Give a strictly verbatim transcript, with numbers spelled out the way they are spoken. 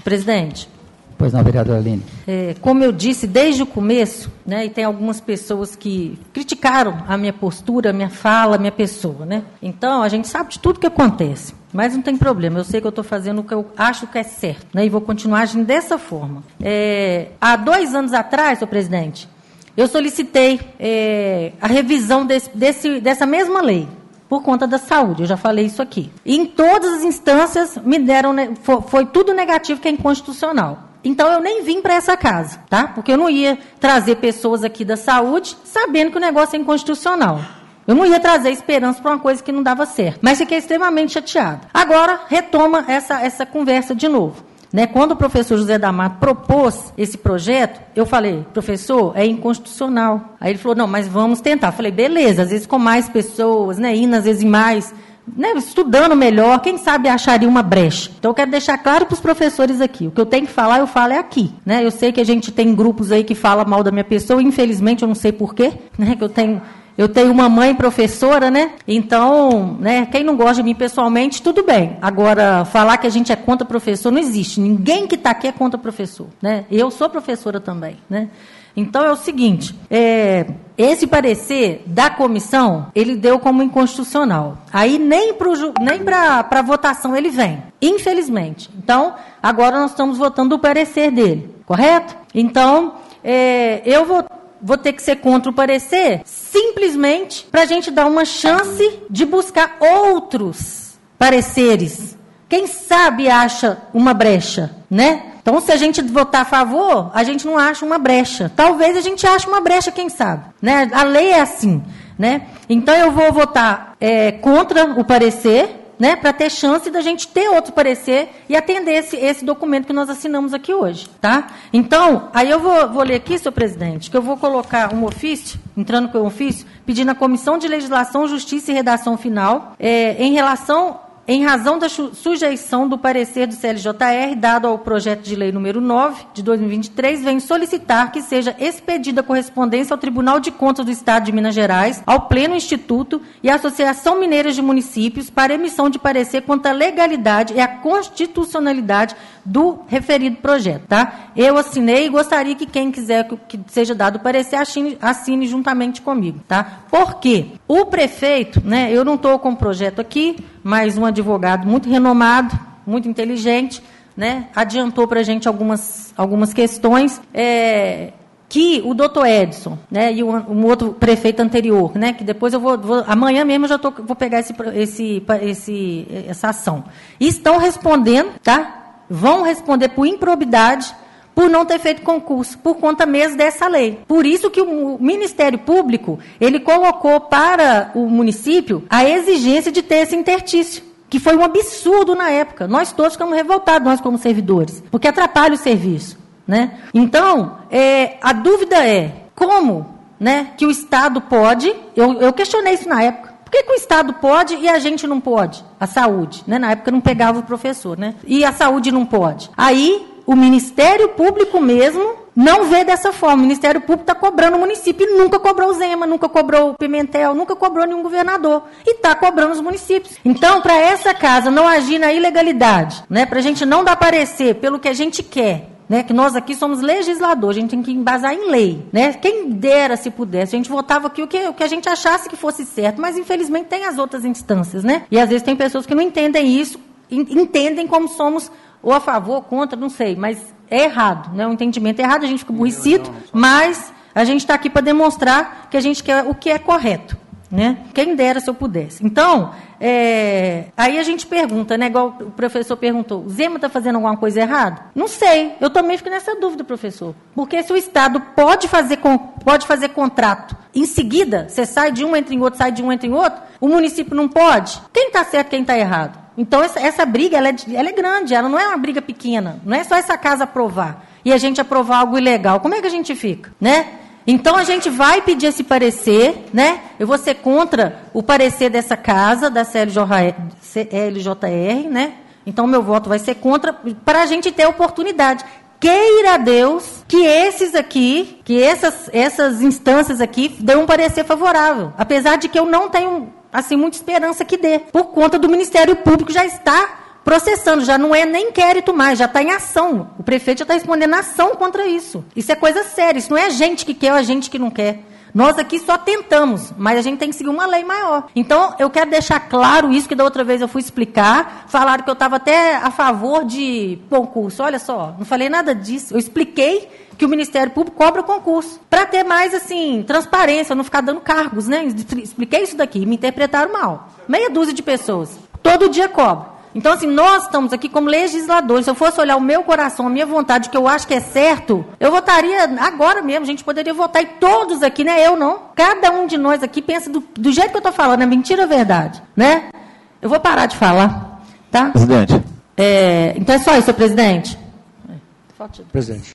Presidente. Pois não, vereadora Aline. É, como eu disse desde o começo, né, e tem algumas pessoas que criticaram a minha postura, a minha fala, a minha pessoa, né? Então, a gente sabe de tudo que acontece, mas não tem problema. Eu sei que eu estou fazendo o que eu acho que é certo, né, e vou continuar agindo dessa forma. É, há dois anos atrás, senhor presidente, eu solicitei é, a revisão desse, desse, dessa mesma lei, por conta da saúde, eu já falei isso aqui. E em todas as instâncias me deram, foi, foi tudo negativo, que é inconstitucional. Então, eu nem vim para essa casa, tá? Porque eu não ia trazer pessoas aqui da saúde sabendo que o negócio é inconstitucional. Eu não ia trazer esperança para uma coisa que não dava certo. Mas fiquei extremamente chateada. Agora, retoma essa, essa conversa de novo. Né? Quando o professor José da Mata propôs esse projeto, eu falei, professor, é inconstitucional. Aí ele falou, não, mas vamos tentar. Eu falei, beleza, às vezes com mais pessoas, né? Indo às vezes em mais... Né, estudando melhor, quem sabe acharia uma brecha. Então, eu quero deixar claro para os professores aqui. O que eu tenho que falar, eu falo é aqui. Né? Eu sei que a gente tem grupos aí que falam mal da minha pessoa, infelizmente, eu não sei porquê, né, que eu tenho... Eu tenho uma mãe professora, né? Então, né, quem não gosta de mim pessoalmente, tudo bem. Agora, falar que a gente é contra professor, não existe. Ninguém que está aqui é contra professor. Né? Eu sou professora também, né? Então, é o seguinte, é, esse parecer da comissão, ele deu como inconstitucional. Aí, nem para a votação ele vem, infelizmente. Então, agora nós estamos votando o parecer dele, correto? Então, é, eu vou, vou ter que ser contra o parecer, simplesmente para a gente dar uma chance de buscar outros pareceres. Quem sabe acha uma brecha, né? Então, se a gente votar a favor, a gente não acha uma brecha. Talvez a gente ache uma brecha, quem sabe. Né? A lei é assim. Né? Então, eu vou votar é, contra o parecer, né, para ter chance da gente ter outro parecer e atender esse, esse documento que nós assinamos aqui hoje. Tá? Então, aí eu vou, vou ler aqui, senhor presidente, que eu vou colocar um ofício, entrando com o ofício, pedindo à Comissão de Legislação, Justiça e Redação Final, é, em relação... Em razão da sujeição do parecer do C L J R, dado ao projeto de lei número nove, de dois mil e vinte e três, vem solicitar que seja expedida correspondência ao Tribunal de Contas do Estado de Minas Gerais, ao Pleno Instituto e à Associação Mineira de Municípios para emissão de parecer quanto à legalidade e à constitucionalidade do referido projeto. Tá? Eu assinei e gostaria que quem quiser que seja dado o parecer assine, assine juntamente comigo. Tá? Por quê? O prefeito, né, eu não estou com o projeto aqui, mas um advogado muito renomado, muito inteligente, né, adiantou para a gente algumas, algumas questões é, que o doutor Edson, né, e um, um outro prefeito anterior, né, que depois eu vou, vou amanhã mesmo eu já tô, vou pegar esse, esse, esse, essa ação. E estão respondendo, tá? Vão responder por improbidade, por não ter feito concurso, por conta mesmo dessa lei. Por isso que o Ministério Público, ele colocou para o município a exigência de ter esse intertício, que foi um absurdo na época. Nós todos ficamos revoltados, nós como servidores, porque atrapalha o serviço. Né? Então, é, a dúvida é como, né, que o Estado pode, eu, eu questionei isso na época, por que, que o Estado pode e a gente não pode? A saúde, né? Na época não pegava o professor, né? E a saúde não pode. Aí, o Ministério Público mesmo não vê dessa forma. O Ministério Público está cobrando o município e nunca cobrou o Zema, nunca cobrou o Pimentel, nunca cobrou nenhum governador. E está cobrando os municípios. Então, para essa casa não agir na ilegalidade, né, para a gente não dar parecer pelo que a gente quer, né, que nós aqui somos legisladores, a gente tem que embasar em lei. Né? Quem dera se pudesse, a gente votava aqui o que, o que a gente achasse que fosse certo, mas infelizmente tem as outras instâncias. Né? E às vezes tem pessoas que não entendem isso, entendem como somos ou a favor, ou contra, não sei, mas é errado, né? O entendimento é errado, a gente fica aborrecido, mas a gente está aqui para demonstrar que a gente quer o que é correto, né? Quem dera se eu pudesse. Então, é, aí a gente pergunta, né? Igual o professor perguntou, o Zema está fazendo alguma coisa errada? Não sei, eu também fico nessa dúvida, professor. Porque se o Estado pode fazer, pode fazer contrato, em seguida, você sai de um, entra em outro, sai de um, entra em outro, o município não pode? Quem está certo, quem está errado? Então, essa, essa briga, ela é, ela é grande, ela não é uma briga pequena, não é só essa casa aprovar, e a gente aprovar algo ilegal. Como é que a gente fica, né? Então, a gente vai pedir esse parecer, né? Eu vou ser contra o parecer dessa casa, da C L J R, né? Então, meu voto vai ser contra, para a gente ter oportunidade. Queira Deus que esses aqui, que essas, essas instâncias aqui, dêem um parecer favorável. Apesar de que eu não tenho, assim, muita esperança que dê, por conta do Ministério Público já estar processando, já não é nem inquérito mais, já está em ação. O prefeito já está respondendo ação contra isso. Isso é coisa séria, isso não é a gente que quer ou a gente que não quer. Nós aqui só tentamos, mas a gente tem que seguir uma lei maior. Então, eu quero deixar claro isso, que da outra vez eu fui explicar, falaram que eu estava até a favor de concurso. Olha só, não falei nada disso. Eu expliquei que o Ministério Público cobra concurso, para ter mais, assim, transparência, não ficar dando cargos, né? Expliquei isso daqui, me interpretaram mal. Meia dúzia de pessoas. Todo dia cobra. Então, assim, nós estamos aqui como legisladores. Se eu fosse olhar o meu coração, a minha vontade, que eu acho que é certo, eu votaria agora mesmo. A gente poderia votar, e todos aqui, né? Eu não. Cada um de nós aqui pensa do, do jeito que eu estou falando, é mentira ou verdade, né? Eu vou parar de falar, tá? Presidente. É, então é só isso, senhor presidente. Presidente.